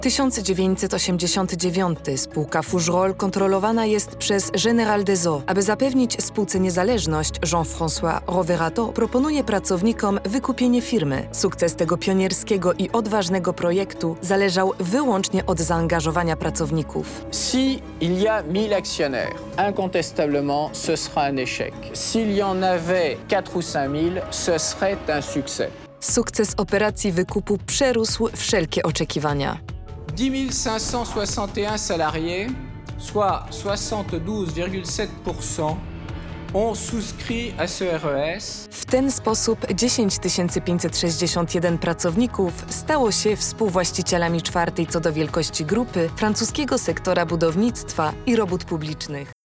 1989 spółka Fougerolles kontrolowana jest przez General des Eaux. Aby zapewnić spółce niezależność, Jean-François Roverato proponuje pracownikom wykupienie firmy. Sukces tego pionierskiego i odważnego projektu zależał wyłącznie od zaangażowania pracowników. Si il y a 1000 actionnaires, incontestablement, ce sera un échec. S'il y en avait 4 ou 5000, ce serait un succès. Sukces operacji wykupu przerósł wszelkie oczekiwania. 10 561 salariés, soit 72,7%, ont souscrit à ce RES. W ten sposób 10 561 pracowników stało się współwłaścicielami czwartej co do wielkości grupy francuskiego sektora budownictwa i robót publicznych.